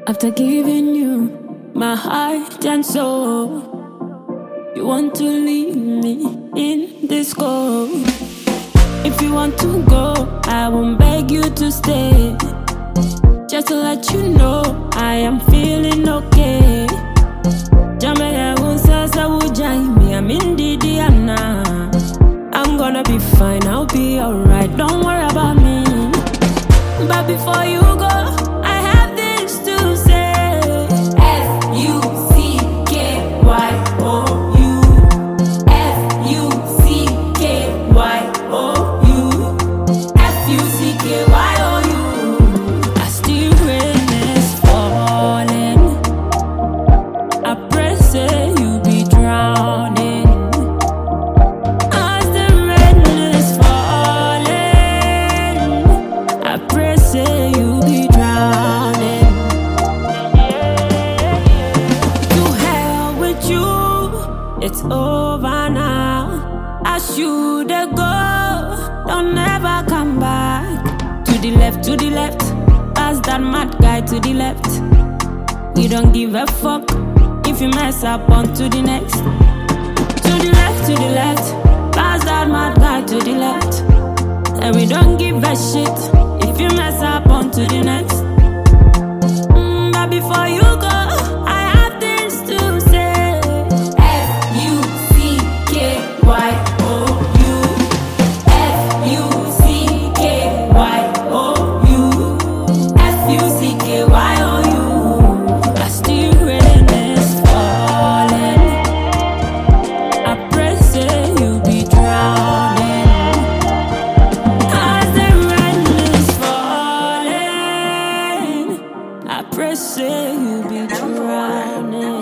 After giving you my heart and soul, you want to leave me in this cold. If you want to go, I won't beg you to stay. Just to let you know, I am feeling okay. Jamaya unsasa ujai I'm in Diana. I'm gonna be fine, I'll be alright. Don't worry about me. But before you go, I have this to say. F-U-C-K-Y-O-U. F-U-C-K-Y-O-U. F-U-C-K-Y-O-U. I still rain is falling. I pray say you be drowning. As the rain is falling, I pray say you be drowning. To hell with you, it's over now. I should go, don't ever come back. To the left, pass that mad guy to the left. We don't give a fuck if you mess up on to the next. To the left, pass that mad guy to the left. And we don't give a shit if you mess up on to the next. But before you go, I have this to say. F-U-C-K-Y-O-U. F-U-C-K-Y-O-U. F-U-C-K-Y-O-U. I still rain is falling. I pray say you be drowning. As the rain is falling, I pray say you be drowning.